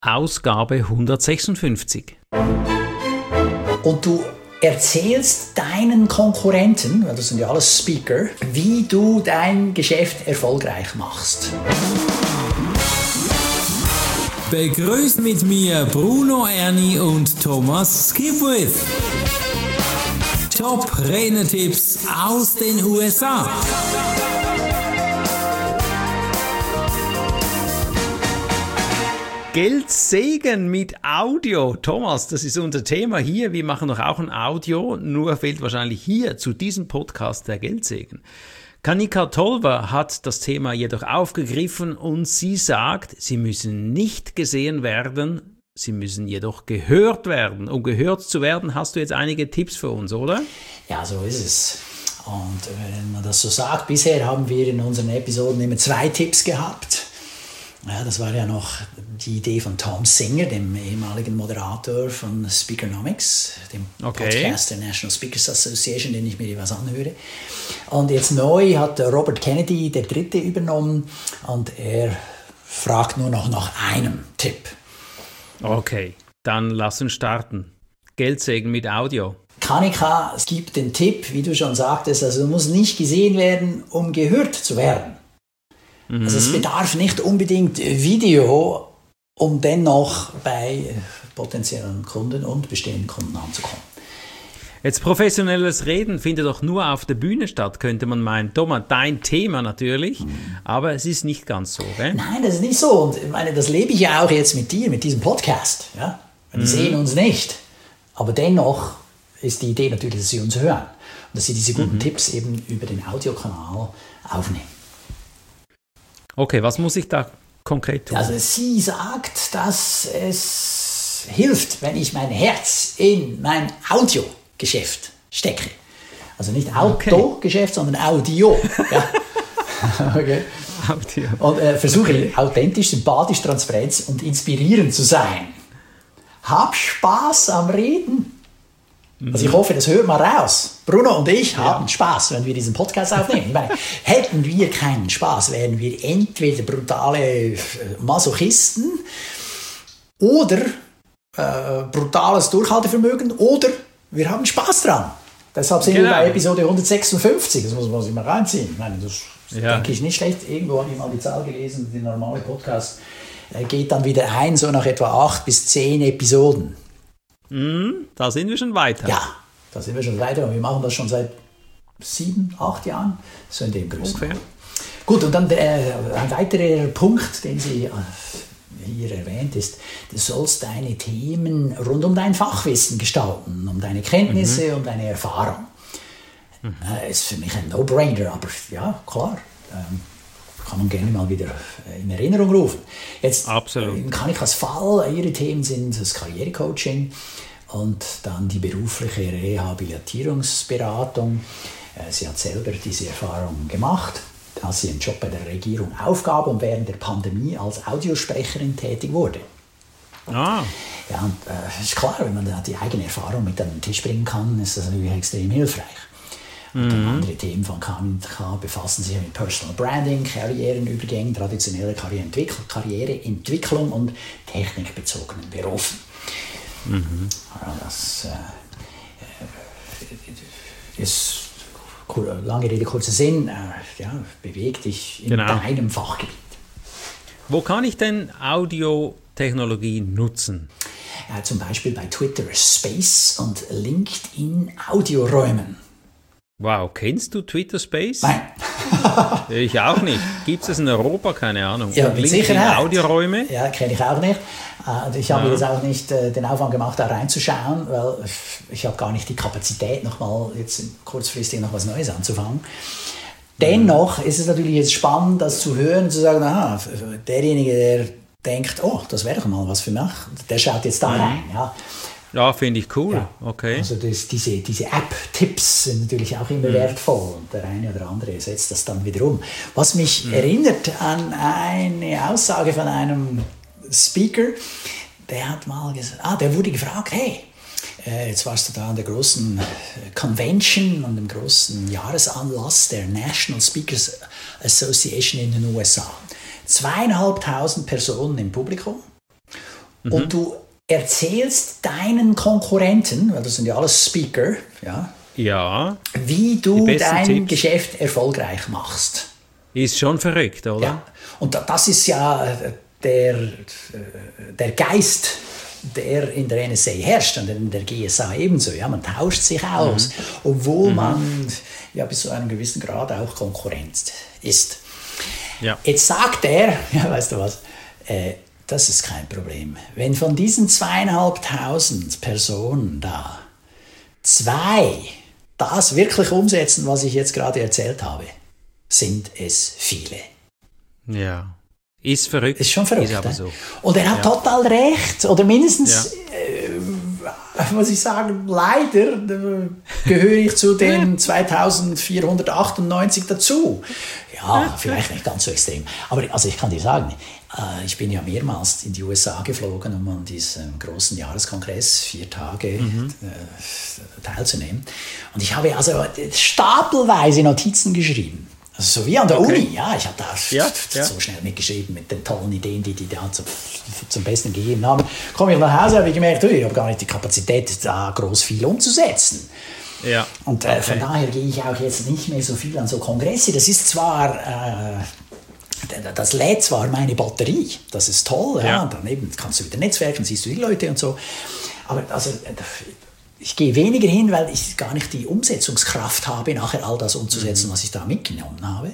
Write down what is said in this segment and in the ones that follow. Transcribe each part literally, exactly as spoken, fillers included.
Ausgabe hundertsechsundfünfzig. Und du erzählst deinen Konkurrenten, weil das sind ja alles Speaker, wie du dein Geschäft erfolgreich machst. Begrüßt mit mir Bruno Erni und Thomas Skipwith. Top-Redner-Tipps aus den U S A. Geldsegen mit Audio. Thomas, das ist unser Thema hier. Wir machen doch auch ein Audio, nur fehlt wahrscheinlich hier zu diesem Podcast der Geldsegen. Kanika Tolver hat das Thema jedoch aufgegriffen und sie sagt, sie müssen nicht gesehen werden, sie müssen jedoch gehört werden. Um gehört zu werden, hast du jetzt einige Tipps für uns, oder? Ja, so ist es. Und wenn man das so sagt, bisher haben wir in unseren Episoden immer zwei Tipps gehabt. Ja, das war ja noch die Idee von Tom Singer, dem ehemaligen Moderator von Speakernomics, dem okay. Podcast der National Speakers Association, den ich mir was anhöre. Und jetzt neu hat Robert Kennedy, der Dritte, übernommen und er fragt nur noch nach einem Tipp. Okay, dann lass uns starten. Geldsegen mit Audio. Kanika, es gibt den Tipp, wie du schon sagtest, also du musst nicht gesehen werden, um gehört zu werden. Also es bedarf nicht unbedingt Video, um dennoch bei potenziellen Kunden und bestehenden Kunden anzukommen. Jetzt professionelles Reden findet doch nur auf der Bühne statt, könnte man meinen. Thomas, dein Thema natürlich, mhm. aber es ist nicht ganz so, gell? Nein, das ist nicht so. Und ich meine, das lebe ich ja auch jetzt mit dir, mit diesem Podcast. Ja? Wir mhm. sehen uns nicht, aber dennoch ist die Idee natürlich, dass sie uns hören und dass sie diese guten mhm. Tipps eben über den Audiokanal aufnehmen. Okay, was muss ich da konkret tun? Also sie sagt, dass es hilft, wenn ich mein Herz in mein Audiogeschäft stecke. Also nicht Autogeschäft, okay. sondern Audio. Ja. Okay. Audio. Und äh, versuche okay. authentisch, sympathisch, transparent und inspirierend zu sein. Hab Spaß am Reden. Also ich hoffe, das hört mal raus. Bruno und ich haben ja. Spaß, wenn wir diesen Podcast aufnehmen. Ich meine, hätten wir keinen Spaß, wären wir entweder brutale Masochisten oder äh, brutales Durchhaltevermögen oder wir haben Spaß dran. Deshalb sind genau. wir bei Episode hundertsechsundfünfzig. Das muss man sich mal reinziehen. Ich meine, das ja. denke ich nicht schlecht. Irgendwo habe ich mal die Zahl gelesen, der normale Podcast äh, geht dann wieder ein, so nach etwa acht bis zehn Episoden. Mm, da sind wir schon weiter. Ja, da sind wir schon weiter und wir machen das schon seit sieben, acht Jahren, so in dem Größenordnung. Okay. Gut, und dann äh, ein weiterer Punkt, den sie äh, hier erwähnt, ist, du sollst deine Themen rund um dein Fachwissen gestalten, um deine Kenntnisse, mhm. um deine Erfahrung. Mhm. Äh, ist für mich ein No-Brainer, aber ja, klar. Ähm, kann man gerne mal wieder in Erinnerung rufen. Jetzt Absolut. kann ich als Fall, Ihre Themen sind das Karrierecoaching und dann die berufliche Rehabilitierungsberatung. Sie hat selber diese Erfahrung gemacht, als sie einen Job bei der Regierung aufgab und während der Pandemie als Audiosprecherin tätig wurde. Ah. Ja, und äh, ist klar, wenn man da die eigene Erfahrung mit an den Tisch bringen kann, ist das natürlich extrem hilfreich. Und dann andere Themen von K M K befassen sich mit Personal Branding, Karrierenübergängen, traditionelle Karriereentwicklung, Karriereentwicklung und technikbezogenen Berufen. Mhm. Das äh, ist, lange Rede, kurzer Sinn, äh, ja, bewegt dich in genau. deinem Fachgebiet. Wo kann ich denn Audiotechnologie nutzen? Ja, zum Beispiel bei Twitter Space und LinkedIn Audioräumen. Wow, kennst du Twitter Space? Nein. Ich auch nicht. Gibt es in Europa? Keine Ahnung. Ja, mit Sicherheit. Audioräume? Ja, kenne ich auch nicht. Ich habe ja. jetzt auch nicht den Aufwand gemacht, da reinzuschauen, weil ich habe gar nicht die Kapazität, nochmal jetzt kurzfristig noch was Neues anzufangen. Dennoch ist es natürlich jetzt spannend, das zu hören und zu sagen, aha, derjenige, der denkt, oh, das wäre doch mal was für mich, der schaut jetzt da rein. Ja. Ja, finde ich cool. Ja. Okay. Also das, diese, diese App-Tipps sind natürlich auch immer mhm. wertvoll und der eine oder andere setzt das dann wieder um. Was mich mhm. erinnert an eine Aussage von einem Speaker, der hat mal gesagt, ah, der wurde gefragt, hey, äh, jetzt warst du da an der großen Convention, an dem großen Jahresanlass der National Speakers Association in den U S A. Zweieinhalbtausend Personen im Publikum. mhm. und du erzählst deinen Konkurrenten, weil das sind ja alles Speaker, ja, ja. wie du dein Tipps. Geschäft erfolgreich machst. Ist schon verrückt, oder? Ja. Und das ist ja der, der Geist, der in der N S A herrscht und in der G S A ebenso. Ja, man tauscht sich aus, mhm. obwohl mhm. man ja, bis zu einem gewissen Grad auch Konkurrenz ist. Ja. Jetzt sagt er, ja, weißt du was, äh, das ist kein Problem. Wenn von diesen zweieinhalbtausend Personen da zwei das wirklich umsetzen, was ich jetzt gerade erzählt habe, sind es viele. Ja. Ist verrückt. Ist schon verrückt. Ist aber so. Und er hat ja. total recht. Oder mindestens, ja. äh, muss ich sagen, leider äh, gehöre ich zu den zweitausendvierhundertachtundneunzig dazu. Ja, vielleicht nicht ganz so extrem. Aber also ich kann dir sagen, äh, ich bin ja mehrmals in die U S A geflogen, um an diesem großen Jahreskongress vier Tage mhm. äh, teilzunehmen. Und ich habe also stapelweise Notizen geschrieben. Also so wie an der okay. Uni, ja, ich habe da ja, ja. so schnell mitgeschrieben mit den tollen Ideen, die die da zum, zum Besten gegeben haben. Komme ich nach Hause, habe ich gemerkt, ich habe gar nicht die Kapazität, da groß viel umzusetzen. Ja. Und äh, von okay. daher gehe ich auch jetzt nicht mehr so viel an so Kongresse. Das ist zwar, äh, das lädt zwar meine Batterie, das ist toll, ja. Ja, daneben kannst du wieder netzwerken, siehst du die Leute und so. Aber also, ich gehe weniger hin, weil ich gar nicht die Umsetzungskraft habe, nachher all das umzusetzen, mhm. was ich da mitgenommen habe.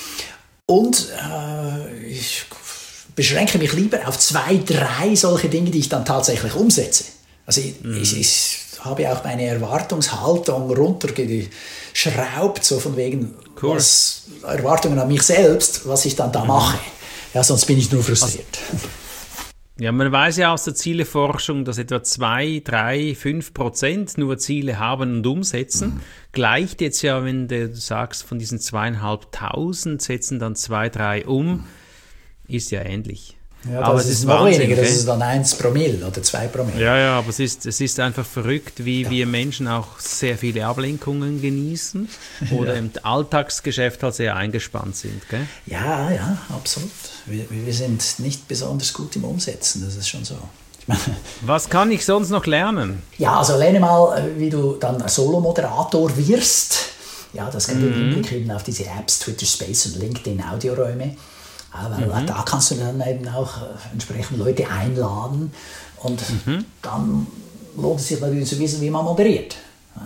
Und äh, ich beschränke mich lieber auf zwei, drei solche Dinge, die ich dann tatsächlich umsetze. Also ich, mhm. ich, ich habe auch meine Erwartungshaltung runtergeschraubt, so von wegen cool. was, Erwartungen an mich selbst, was ich dann da mhm. mache. Ja, sonst bin ich nur frustriert. Also, ja, man weiß ja aus der Zieleforschung, dass etwa zwei, drei, fünf Prozent nur Ziele haben und umsetzen. Mhm. Gleicht jetzt ja, wenn du sagst, von diesen zweieinhalbtausend setzen dann zwei, drei um, ist ja ähnlich. Ja, aber es ist, ist noch Wahnsinn, weniger, das ist dann eins Promille oder zwei Promille. Ja, ja, aber es ist, es ist einfach verrückt, wie ja. wir Menschen auch sehr viele Ablenkungen genießen oder ja. im Alltagsgeschäft halt sehr eingespannt sind. Gell? Ja, ja, absolut. Wir, wir sind nicht besonders gut im Umsetzen, das ist schon so. Ich meine, was kann ich sonst noch lernen? Ja, also lerne mal, wie du dann Solo-Moderator wirst. Ja, das kann mhm. dir Hinblick eben auf diese Apps, Twitter Space und LinkedIn Audioräume. Weil mhm. da kannst du dann eben auch entsprechend Leute einladen und mhm. dann lohnt es sich natürlich zu wissen, wie man moderiert.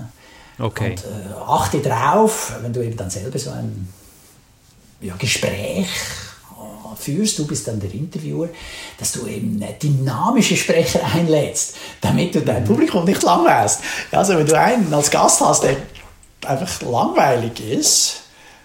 Okay. Und äh, achte drauf, wenn du eben dann selber so ein ja, Gespräch äh, führst, du bist dann der Interviewer, dass du eben dynamische Sprecher einlädst, damit du dein Publikum nicht langweilst. Also wenn du einen als Gast hast, der einfach langweilig ist,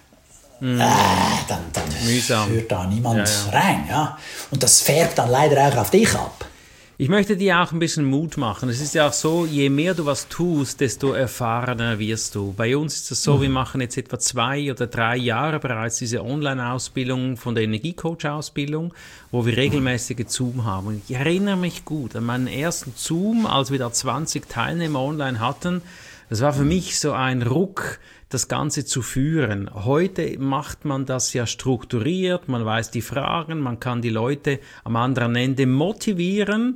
Mm. Äh, dann, dann hört da niemand ja, ja. rein. Ja? Und das färbt dann leider auch auf dich ab. Ich möchte dir auch ein bisschen Mut machen. Es ist ja auch so, je mehr du was tust, desto erfahrener wirst du. Bei uns ist es so, mhm. wir machen jetzt etwa zwei oder drei Jahre bereits diese Online-Ausbildung von der Energiecoach-Ausbildung, wo wir regelmäßige Zoom haben. Und ich erinnere mich gut an meinen ersten Zoom, als wir da zwanzig Teilnehmer online hatten. Das war für mich so ein Ruck, das Ganze zu führen. Heute macht man das ja strukturiert, man weiß die Fragen, man kann die Leute am anderen Ende motivieren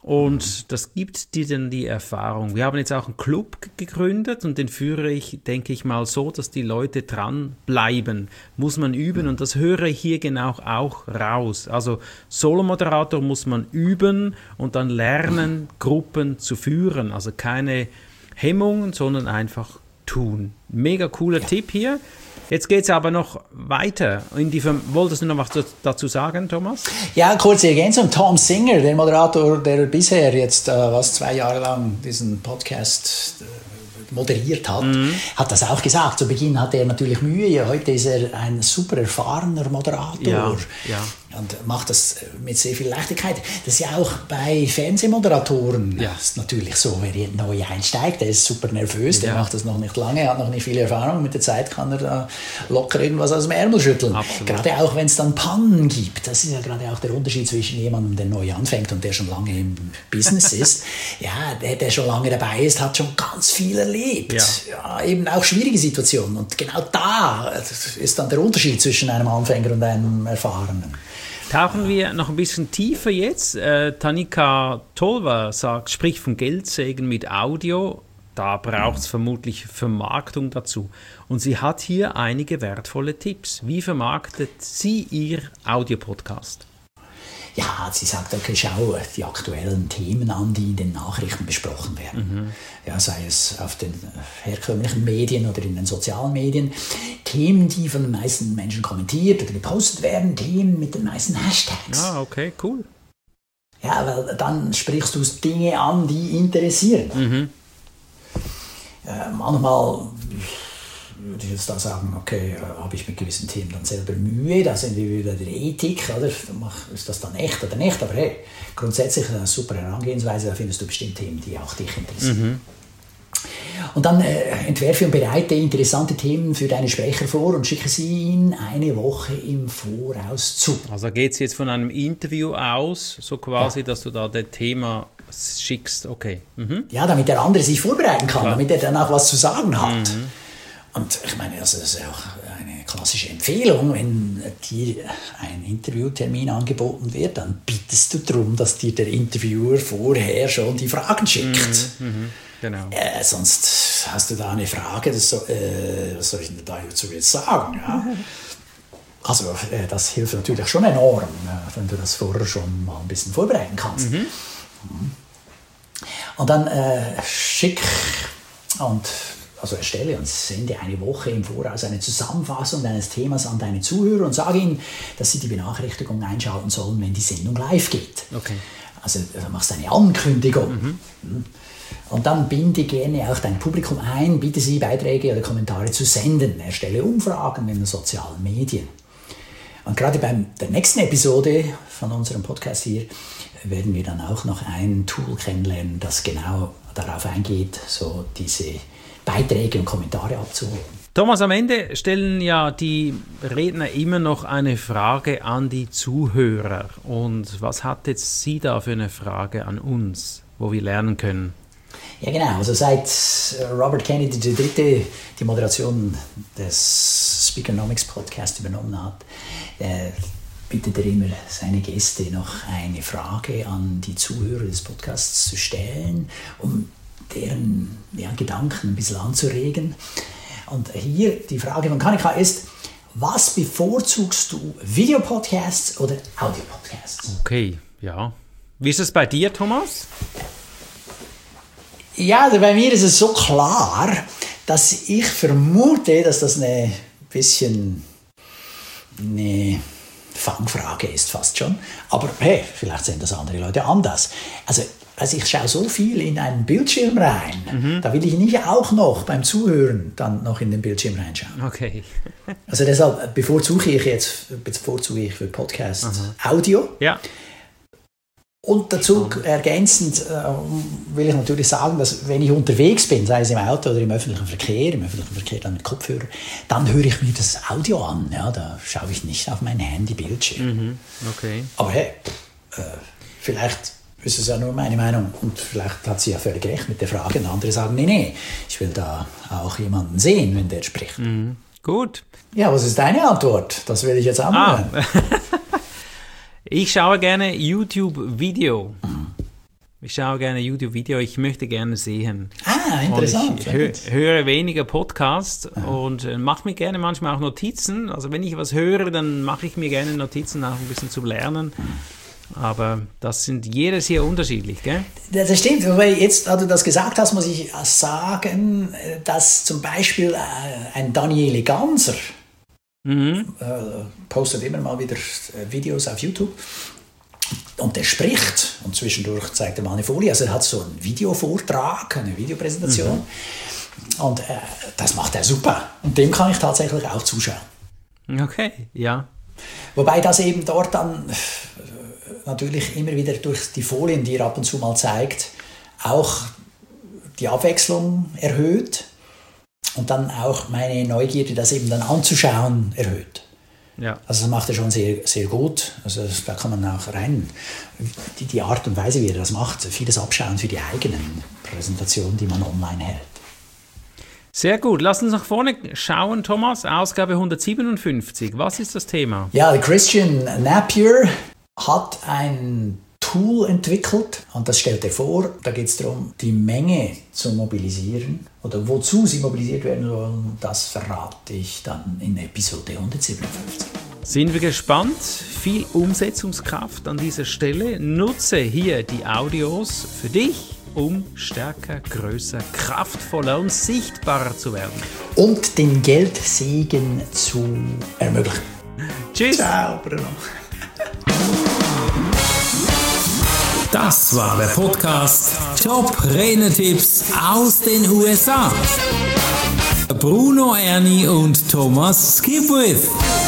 und das gibt dir dann die Erfahrung. Wir haben jetzt auch einen Club gegründet und den führe ich, denke ich mal, so, dass die Leute dranbleiben. Muss man üben und das höre ich hier genau auch raus. Also Solo-Moderator muss man üben und dann lernen, Gruppen zu führen. Also keine Hemmungen, sondern einfach tun. Mega cooler ja. Tipp hier. Jetzt geht es aber noch weiter. In die, wolltest du noch was dazu sagen, Thomas? Ja, kurze Ergänzung. Tom Singer, der Moderator, der bisher jetzt äh, was zwei Jahre lang diesen Podcast äh, moderiert hat, mhm. hat das auch gesagt. Zu Beginn hatte er natürlich Mühe. Heute ist er ein super erfahrener Moderator. Ja, ja. Und macht das mit sehr viel Leichtigkeit. Das ist ja auch bei Fernsehmoderatoren ja. ist natürlich so, wer hier neu einsteigt, der ist super nervös, der ja. macht das noch nicht lange, hat noch nicht viel Erfahrung. Mit der Zeit kann er da locker irgendwas aus dem Ärmel schütteln. Absolut. Gerade auch, wenn es dann Pannen gibt. Das ist ja gerade auch der Unterschied zwischen jemandem, der neu anfängt und der schon lange im Business ist. Ja, der, der schon lange dabei ist, hat schon ganz viel erlebt. Ja. Ja, eben auch schwierige Situationen. Und genau da ist dann der Unterschied zwischen einem Anfänger und einem Erfahrenen. Tauchen wir noch ein bisschen tiefer jetzt. Äh, Tanika Tolver sagt, spricht von Geldsegen mit Audio. Da braucht es vermutlich Vermarktung dazu. Und sie hat hier einige wertvolle Tipps. Wie vermarktet sie ihr Audiopodcast? Ja, sie sagt, okay, schau die aktuellen Themen an, die in den Nachrichten besprochen werden. Mhm. Ja, sei es auf den herkömmlichen Medien oder in den sozialen Medien. Themen, die von den meisten Menschen kommentiert oder gepostet werden. Themen mit den meisten Hashtags. Ah, okay, cool. Ja, weil dann sprichst du Dinge an, die interessieren. Mhm. Äh, manchmal würde ich jetzt da sagen, okay, äh, habe ich mit gewissen Themen dann selber Mühe, da sind wir wieder der Ethik, oder? Ist das dann echt oder nicht? Aber hey, grundsätzlich eine super Herangehensweise, da findest du bestimmt Themen, die auch dich interessieren. Mhm. Und dann äh, entwerfe und bereite interessante Themen für deine Sprecher vor und schicke sie ihnen eine Woche im Voraus zu. Also geht es jetzt von einem Interview aus, so quasi, ja, dass du da das Thema schickst, okay. Mhm. Ja, damit der andere sich vorbereiten kann, Klar. damit er dann auch was zu sagen hat. Mhm. Und ich meine, also das ist auch eine klassische Empfehlung, wenn dir ein Interviewtermin angeboten wird, dann bittest du darum, dass dir der Interviewer vorher schon die Fragen schickt. Mhm, mhm, genau. Äh, sonst hast du da eine Frage, das so, äh, was soll ich denn dazu jetzt sagen? Ja? Also äh, das hilft natürlich schon enorm, äh, wenn du das vorher schon mal ein bisschen vorbereiten kannst. Mhm. Und dann äh, schick und also erstelle und sende eine Woche im Voraus eine Zusammenfassung deines Themas an deine Zuhörer und sage ihnen, dass sie die Benachrichtigung einschalten sollen, wenn die Sendung live geht. Okay. Also du machst eine Ankündigung. Mhm. Und dann binde gerne auch dein Publikum ein, bitte sie Beiträge oder Kommentare zu senden. Erstelle Umfragen in den sozialen Medien. Und gerade bei der nächsten Episode von unserem Podcast hier werden wir dann auch noch ein Tool kennenlernen, das genau darauf eingeht, so diese Beiträge und Kommentare abzuholen. Thomas, am Ende stellen ja die Redner immer noch eine Frage an die Zuhörer. Und was hat jetzt sie da für eine Frage an uns, wo wir lernen können? Ja genau, also seit Robert Kennedy der Dritte die Moderation des Speakernomics Podcast übernommen hat, äh, bittet er immer seine Gäste noch eine Frage an die Zuhörer des Podcasts zu stellen, um deren ja, Gedanken ein bisschen anzuregen. Und hier die Frage von Kanika ist, was bevorzugst du, Videopodcasts oder Audiopodcasts? Okay, ja. Wie ist es bei dir, Thomas? Ja, also bei mir ist es so klar, dass ich vermute, dass das eine bisschen eine Fangfrage ist, fast schon. Aber hey, vielleicht sehen das andere Leute anders. Also Also ich schaue so viel in einen Bildschirm rein, mhm. da will ich nicht auch noch beim Zuhören dann noch in den Bildschirm reinschauen. Okay. Also deshalb bevorzuge ich jetzt bevorzuge ich für Podcast Aha. Audio. Ja. Und dazu ergänzend äh, will ich natürlich sagen, dass wenn ich unterwegs bin, sei es im Auto oder im öffentlichen Verkehr, im öffentlichen Verkehr dann mit Kopfhörer, dann höre ich mir das Audio an. Ja, da schaue ich nicht auf mein Handy-Bildschirm. Mhm. Okay. Aber hey, äh, vielleicht ist es ja nur meine Meinung und vielleicht hat sie ja völlig recht mit der Frage und andere sagen, nee, nee, ich will da auch jemanden sehen, wenn der spricht. Mhm. Gut. Ja, was ist deine Antwort? Das will ich jetzt auch ah. hören. Ich schaue gerne YouTube-Video. Mhm. Ich schaue gerne YouTube-Video, ich möchte gerne sehen. Ah, interessant. Und ich hö- höre weniger Podcasts mhm. und äh, mache mir gerne manchmal auch Notizen. Also wenn ich was höre, dann mache ich mir gerne Notizen, auch ein bisschen zu lernen. Mhm. Aber das sind jedes hier unterschiedlich, gell? Das stimmt, weil jetzt, da du das gesagt hast, muss ich sagen, dass zum Beispiel ein Daniele Ganser mhm. äh, postet immer mal wieder Videos auf YouTube und der spricht und zwischendurch zeigt er mal eine Folie, also er hat so einen Videovortrag, eine Videopräsentation mhm. und äh, das macht er super und dem kann ich tatsächlich auch zuschauen. Okay, ja. Wobei das eben dort dann natürlich immer wieder durch die Folien, die er ab und zu mal zeigt, auch die Abwechslung erhöht und dann auch meine Neugierde, das eben dann anzuschauen, erhöht. Ja. Also das macht er schon sehr, sehr gut. Also da kann man auch rein, die, die Art und Weise, wie er das macht, vieles abschauen für die eigenen Präsentationen, die man online hält. Sehr gut. Lass uns nach vorne schauen, Thomas. Ausgabe hundertsiebenundfünfzig. Was ist das Thema? Ja, der Christian Napier hat ein Tool entwickelt und das stellt er vor. Da geht es darum, die Menge zu mobilisieren oder wozu sie mobilisiert werden sollen. Das verrate ich dann in Episode hundertsiebenundfünfzig. Sind wir gespannt. Viel Umsetzungskraft an dieser Stelle. Nutze hier die Audios für dich, um stärker, größer, kraftvoller und sichtbarer zu werden. Und den Geldsegen zu ermöglichen. Tschüss. Ciao, Bruno. Das war der Podcast Top-Renetipps aus den U S A. Bruno Erni und Thomas Skipwith.